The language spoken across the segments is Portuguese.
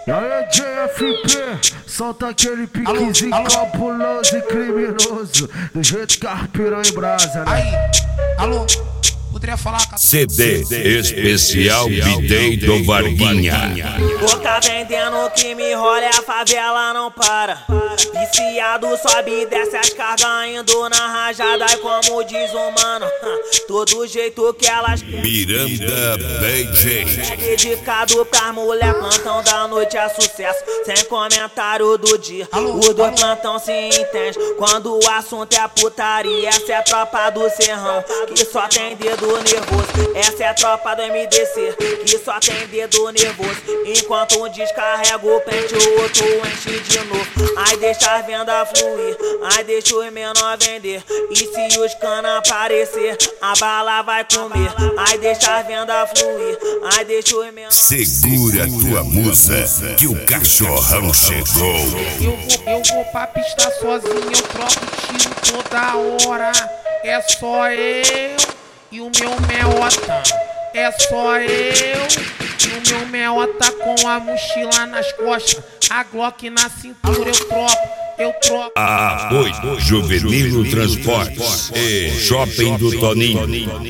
E aí, JFP, solta aquele piquezinho cabuloso e criminoso, do jeito que a piranha em brasa, né? Aí, alô, poderia falar com a... CD especial Bidei do Varguinha. Boca vendendo que me rola, a favela não para. Viciado sobe e desce as cargas indo na rajada. E como diz o mano, todo jeito que elas Miranda BJ. é dedicado pras mulher, plantão da noite é sucesso. Sem comentário do dia, os dois plantão se entende. Quando o assunto é putaria, essa é a tropa do serrão, que só tem dedo nervoso. Essa é a tropa do MDC, que só tem dedo nervoso. Enquanto um descarrega o pente, o outro enche de novo. Aí deixa a venda fluir, aí deixa os menor vender. E se os cana aparecer, a bala vai comer. Aí deixa a venda fluir, aí deixa os menor... Segura tua musa, que o cachorrão chegou. Eu vou pra pista sozinho, eu troco tiro toda hora. É só eu e o meu meota. É só eu e o meu meota com a mochila nas costas, a Glock na cintura. Eu troco. Apoio Juvenil Transportes e Shopping do Toninho.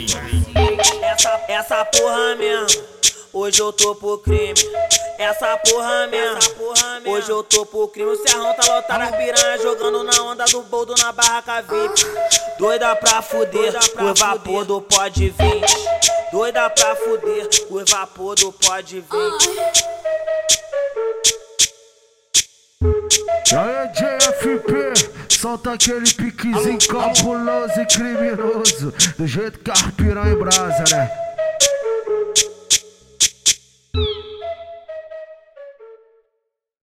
Essa porra mesmo, hoje eu tô pro crime. Essa porra mesmo, hoje eu tô pro crime. O serrão tá lotado, as piranha jogando na onda do boldo na barraca VIP. Doida pra fuder, o vapor do pode vir. Doida pra fuder, o vapor do pode vir. E aí, JFP, solta aquele piquezinho cabuloso e criminoso, do jeito que a piranha em brasa, né?